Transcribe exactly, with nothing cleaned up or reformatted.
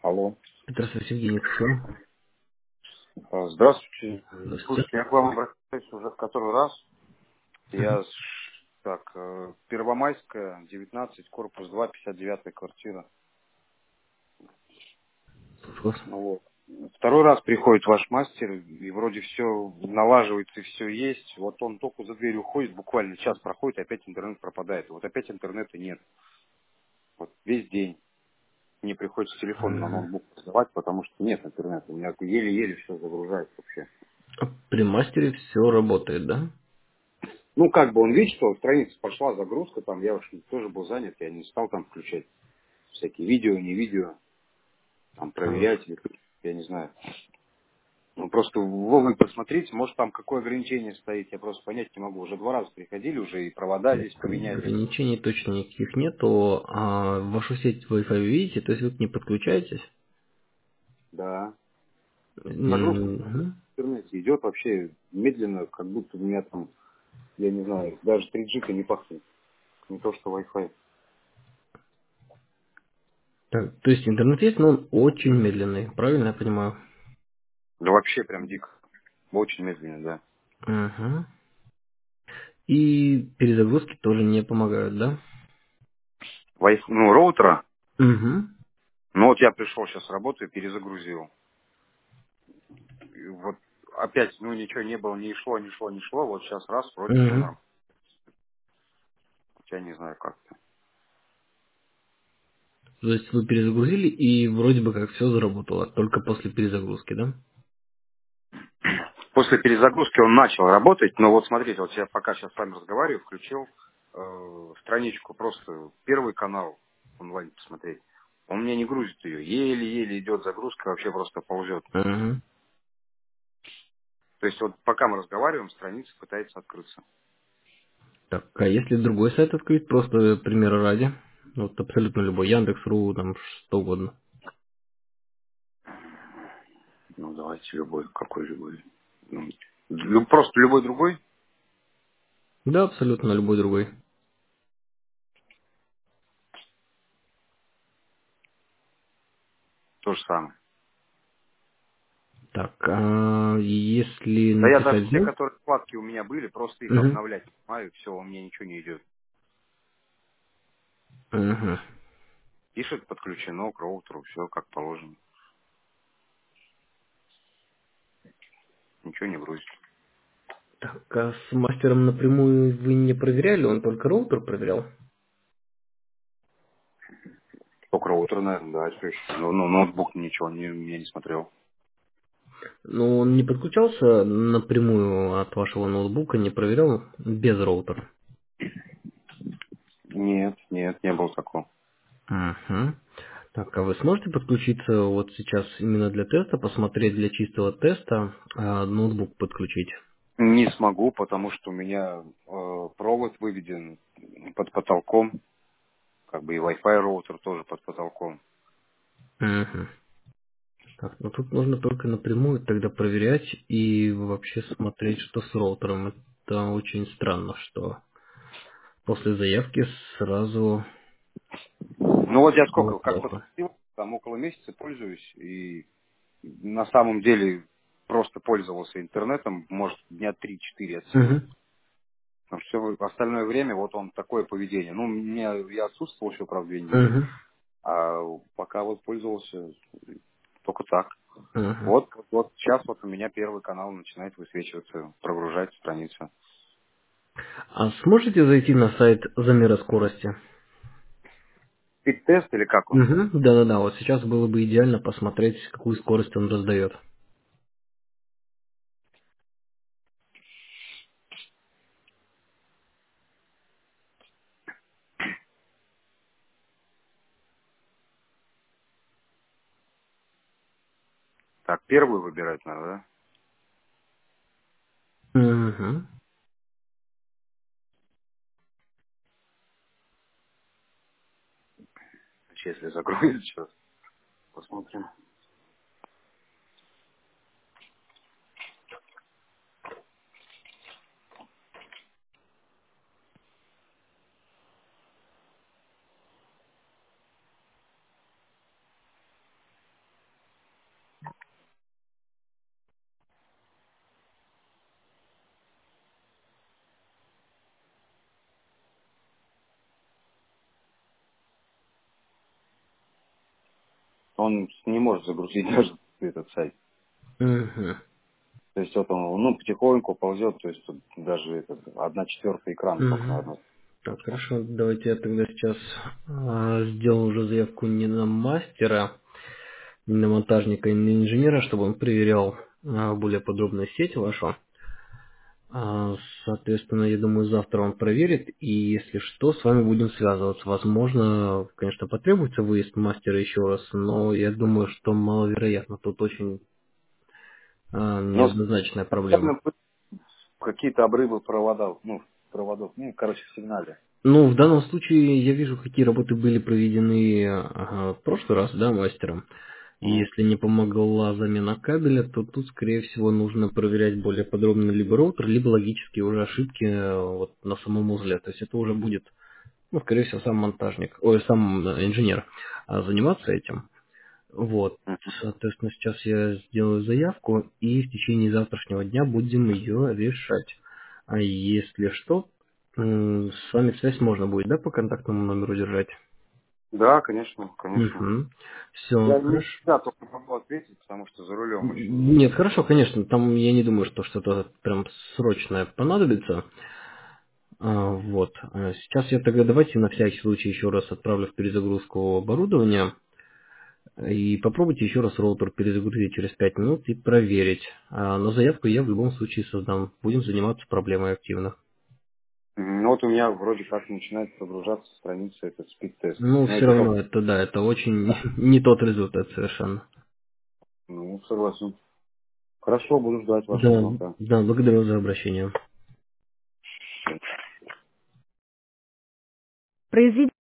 Алло. Здравствуйте, Евгений Кушин. А, Здравствуйте. Здравствуйте. Слушайте, я к вам обращаюсь уже в который раз. Мгм. Я с- так, э, Первомайская, девятнадцать, корпус два, пятьдесят девятая квартира. Слушаю вас. Ну вот. Второй раз приходит ваш мастер, и вроде все налаживается, и все есть. Вот он только за дверь уходит, буквально час проходит, опять интернет пропадает. Вот опять интернета нет. Вот весь день. Мне приходится телефон на Мгм. ноутбук сдавать, потому что нет интернета. У меня еле-еле все загружается вообще. А При мастере все работает, да? Ну, как бы он видит, что страница пошла загрузка, там я уж тоже был занят, я не стал там включать всякие видео, не видео, там А, проверять, или, я не знаю. Ну, просто вы посмотрите, может там какое ограничение стоит, я просто понять не могу. Уже два раза приходили, уже и провода нет, здесь поменяли. ограничений точно никаких нету. А вашу сеть Wi-Fi вы видите, то есть вы к ней подключаетесь? Да. Загрузка Мгм. в интернете идет вообще медленно, как будто у меня там, я не знаю, даже три джи-то не пахнет, не то что Wi-Fi. Так, то есть интернет есть, но он очень медленный, правильно я понимаю? Да вообще прям дико. Очень медленно, да. Угу. И перезагрузки тоже не помогают, да? Wi- ну, роутера, Угу. ну вот я пришел сейчас с работы, перезагрузил. И вот опять, ну, ничего не было, не шло, не шло, не шло. Вот сейчас раз, вроде все Угу. нормально. Я не знаю как-то. То есть вы перезагрузили и вроде бы как все заработало, только после перезагрузки, да? После перезагрузки он начал работать, но вот смотрите, вот я пока сейчас с вами разговариваю, включил э, страничку, просто первый канал онлайн посмотреть. Он мне не грузит ее, еле-еле идет загрузка, вообще просто ползет. Угу. То есть вот пока мы разговариваем, страница пытается открыться. Так, а если другой сайт открыть, просто примера ради, вот абсолютно любой, Яндекс.ру, там что угодно. Ну, давайте любой, какой любой. Ну, лю- просто любой другой, Да, абсолютно любой другой. то же самое. Так, а если Да я даже написать все, «да»? которые вкладки у меня были, просто их Угу. обновлять не знаю, все, у меня ничего не идет. Угу. Пишет подключено к роутеру, все как положено. Ничего не грузит. Так, а с мастером напрямую вы не проверяли, он только роутер проверял? Только роутер, наверное, да, что еще. Ну, ну, ноутбук ничего не, меня не смотрел. Но он не подключался напрямую от вашего ноутбука, не проверял без роутера? Нет, нет, не было такого. Угу. Так, а вы сможете подключиться вот сейчас именно для теста, посмотреть для чистого теста, а, ноутбук подключить? Не смогу, потому что у меня э, провод выведен под потолком, как бы и Wi-Fi роутер тоже под потолком. Угу. Так, ну тут нужно только напрямую тогда проверять и вообще смотреть, что с роутером. Это очень странно, что после заявки сразу Ну вот я было сколько, как плохо. подключил, там около месяца пользуюсь, и на самом деле просто пользовался интернетом, может, дня три-четыре от силы. Угу. Но все остальное время вот он такое поведение. Ну, меня, я отсутствовал еще, правда, две недели, Угу. а пока вот пользовался только так. Угу. Вот, вот сейчас вот у меня первый канал начинает высвечиваться, прогружать страницу. А сможете зайти на сайт замера скорости? Спид-тест или как он? Угу. Да-да-да, вот сейчас было бы идеально посмотреть, какую скорость он раздает. Так, первую выбирать надо, да? Угу. Если загрузит сейчас, посмотрим. он не может загрузить даже этот сайт. Угу. То есть вот он, ну, потихоньку ползет, то есть тут даже этот, одна четвертая экрана только на Угу. одной. Так, хорошо, давайте я тогда сейчас а, сделаю уже заявку не на мастера, не на монтажника, и не на инженера, чтобы он проверял а, более подробно сеть вашу. А, Соответственно, я думаю, завтра он проверит, и если что, с вами будем связываться. Возможно, конечно, потребуется выезд мастера еще раз, но я думаю, что маловероятно. Тут очень а, Но неоднозначная проблема. специально какие-то обрывы проводов, ну, проводов, ну, короче, в сигнале. Ну, в данном случае я вижу, какие работы были проведены ага, в прошлый раз, да, мастером. И Мгм. если не помогла замена кабеля, то тут, скорее всего, нужно проверять более подробно либо роутер, либо логические уже ошибки э, вот на самом узле. То есть это уже будет, ну, скорее всего, сам монтажник, ой, сам э, инженер а, заниматься этим. Вот. Соответственно, сейчас я сделаю заявку, и в течение завтрашнего дня будем ее решать. А если что, м, с вами связь можно будет, да, по контактному номеру держать? Да, конечно, конечно. Угу. Все, Я не хорошо. всегда только могу ответить, потому что за рулем еще. Нет, хорошо, конечно, там я не думаю, что что-то прям срочное понадобится. А, вот. А сейчас я тогда давайте на всякий случай еще раз отправлю в перезагрузку оборудования. И попробуйте еще раз роутер перезагрузить через пять минут и проверить. А, но заявку я в любом случае создам. Будем заниматься проблемой активно. Мгм. Ну вот у меня вроде как начинает прогружаться страница этот спид-тест. Ну, Но все это только, равно, это да, это очень не тот результат совершенно. ну, согласен. Хорошо, буду ждать вашего Да, звонка. да, благодарю за обращение.